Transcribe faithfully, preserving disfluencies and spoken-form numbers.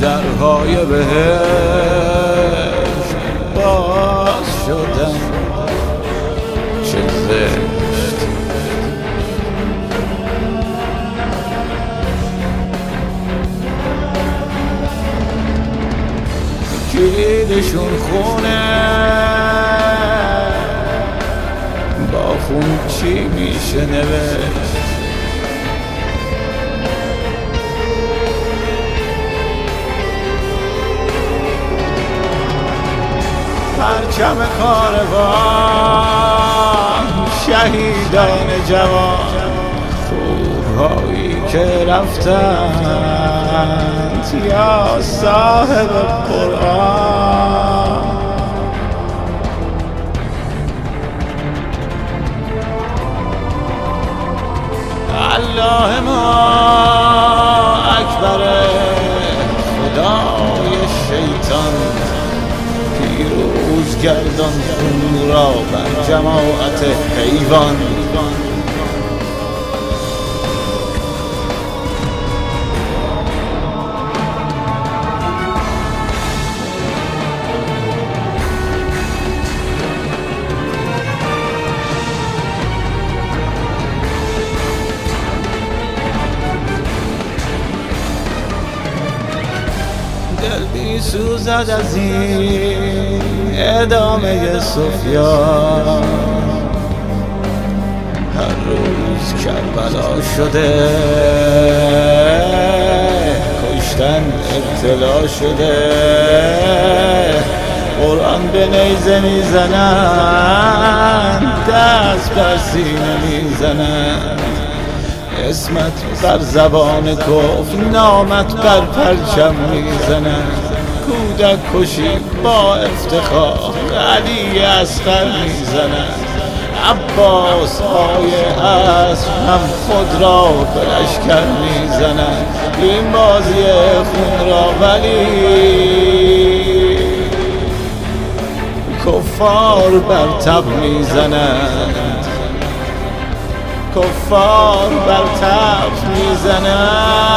درهای بهشت باز شدن. چه زشت کلیدشون خونه، با خون چی میشه نوشت؟ پرچم کاروان، شهیدان جوان، خوبهایی که رفتند یا صاحب قرآن. الله ما اکبر، خدای شیطان پیروز گردان خون را بر جماعت حیوان. دل می سوزد از این ادامه سفیان، هر روز کربلا شده، کشتن ابتلا شده، قرآن به نیزه میزنند، دست بر سینه میزنند، اسمت بر زبان کفر، نامت بر پرچم میزنند. کودک کشی با افتخار علی اصغر میزنند. عباس های عصر هم خود را به لشکر میزنند. این بازی خون را ولی کفار بر تب میزنند، کفار بر تب میزنند.